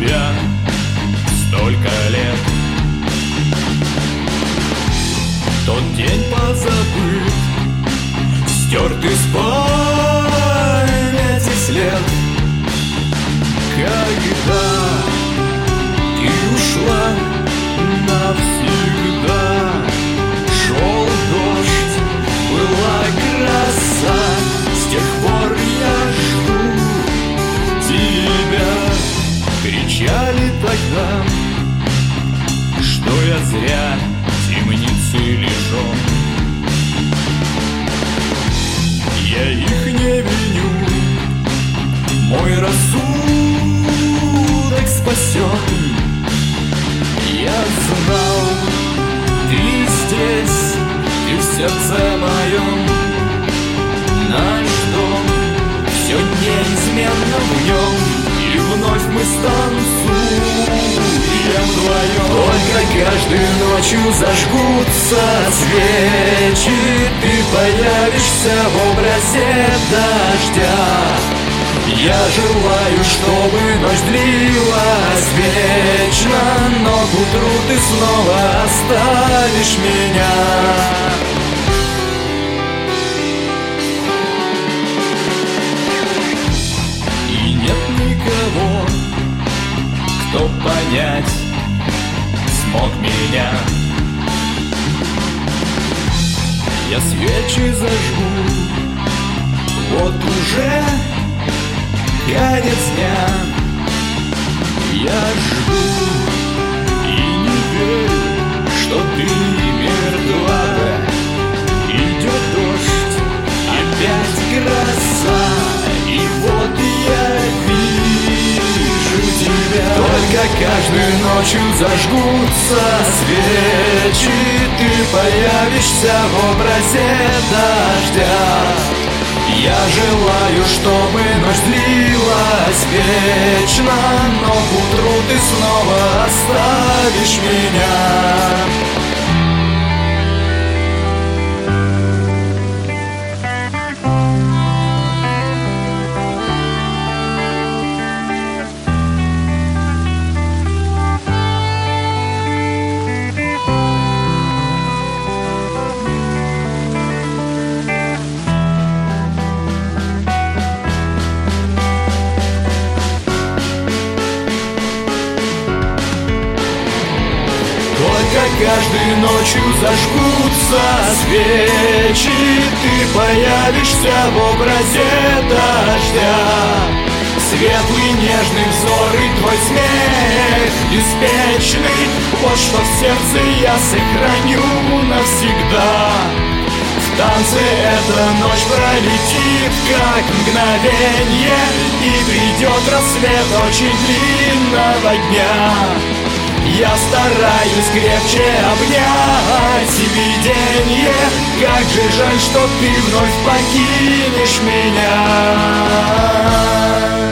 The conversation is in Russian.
тебя столько лет. Тот день позабыт, стерт из памяти след. Когда ты ушла навсегда, шел дождь, была краса. С тех пор я жду тебя. Кричали тогда, что я зря в темнице лежу. Я их не виню, мой рассудок спасен. Я знал, ты здесь, ты в сердце моем. Наш дом, все неизменно в нем, и вновь мы станцуем вдвоем. Только каждой ночью зажгутся свечи, ты появишься в образе дождя. Я желаю, чтобы ночь длилась вечно, но к утру ты снова оставишь меня. И нет никого, кто понять смог меня. Я свечи зажгу, вот уже конец дня. Я жду и не верю, что ты мертва. Идет дождь, опять гроза, и вот я вижу тебя. Только каждой ночью зажгутся свечи, ты появишься в образе дождя. Я желаю, чтобы ночь длилась вечно, но к утру ты снова оставишь меня. Каждой ночью зажгутся свечи, ты появишься в образе дождя. Светлый нежный взор и твой смех беспечный, вот что в сердце я сохраню навсегда. В танце эта ночь пролетит, как мгновенье, и придет рассвет очень длинного дня. Я стараюсь крепче обнять виденье. Как же жаль, что ты вновь покинешь меня.